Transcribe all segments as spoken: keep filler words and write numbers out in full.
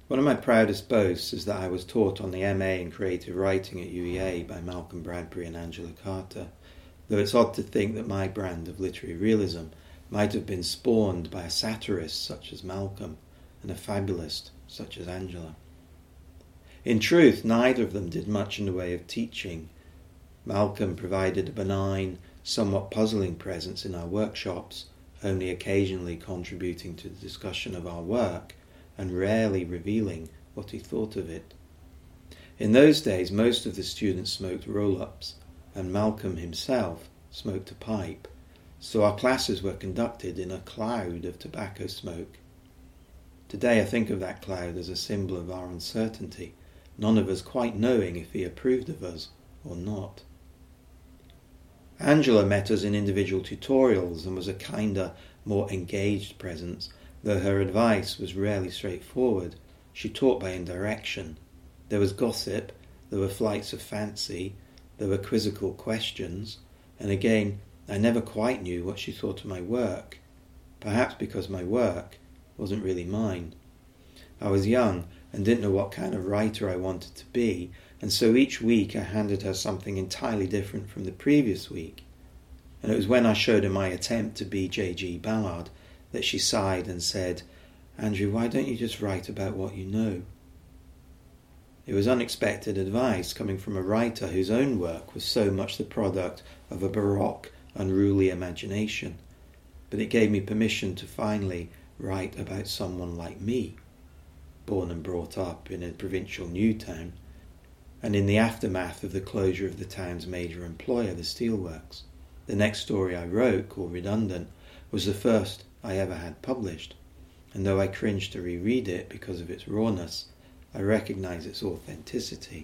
One of my proudest boasts is that I was taught on the M A in Creative Writing at U E A by Malcolm Bradbury and Angela Carter, though it's odd to think that my brand of literary realism might have been spawned by a satirist such as Malcolm and a fabulist such as Angela. In truth, neither of them did much in the way of teaching. Malcolm provided a benign, somewhat puzzling presence in our workshops, only occasionally contributing to the discussion of our work, and rarely revealing what he thought of it. In those days, most of the students smoked roll-ups, and Malcolm himself smoked a pipe, so our classes were conducted in a cloud of tobacco smoke. Today I think of that cloud as a symbol of our uncertainty, none of us quite knowing if he approved of us or not. Angela met us in individual tutorials and was a kinder, more engaged presence. Though her advice was rarely straightforward, she taught by indirection. There was gossip, there were flights of fancy, there were quizzical questions, and again, I never quite knew what she thought of my work, perhaps because my work wasn't really mine. I was young and didn't know what kind of writer I wanted to be, and so each week I handed her something entirely different from the previous week. And it was when I showed her my attempt to be J G Ballard that she sighed and said, "Andrew, why don't you just write about what you know?" It was unexpected advice coming from a writer whose own work was so much the product of a baroque, unruly imagination, but it gave me permission to finally write about someone like me, born and brought up in a provincial new town, and in the aftermath of the closure of the town's major employer, the steelworks. The next story I wrote, called Redundant, was the first I ever had published, and though I cringe to reread it because of its rawness, I recognise its authenticity.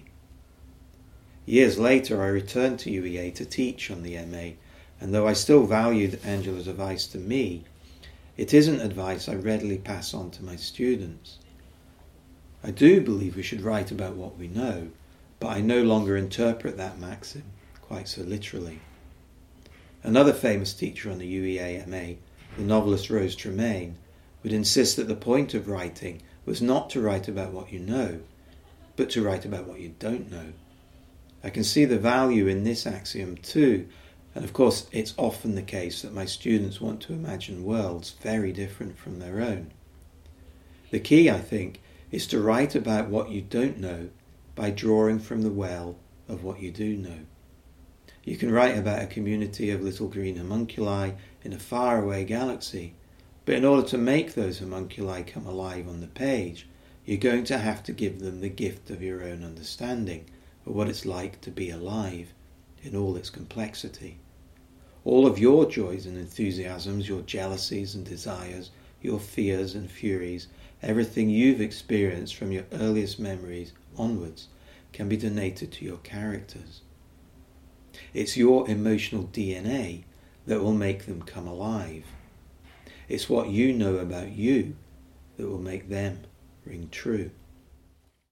Years later I returned to U E A to teach on the M A, and though I still valued Angela's advice to me, it isn't advice I readily pass on to my students. I do believe we should write about what we know, but I no longer interpret that maxim quite so literally. Another famous teacher on the U E A M A, the novelist Rose Tremaine, would insist that the point of writing was not to write about what you know, but to write about what you don't know. I can see the value in this axiom too, and of course it's often the case that my students want to imagine worlds very different from their own. The key, I think, is to write about what you don't know by drawing from the well of what you do know. You can write about a community of little green homunculi in a faraway galaxy, but in order to make those homunculi come alive on the page, you're going to have to give them the gift of your own understanding of what it's like to be alive in all its complexity. All of your joys and enthusiasms, your jealousies and desires, your fears and furies, everything you've experienced from your earliest memories onwards can be donated to your characters. It's your emotional D N A that will make them come alive. It's what you know about you that will make them ring true.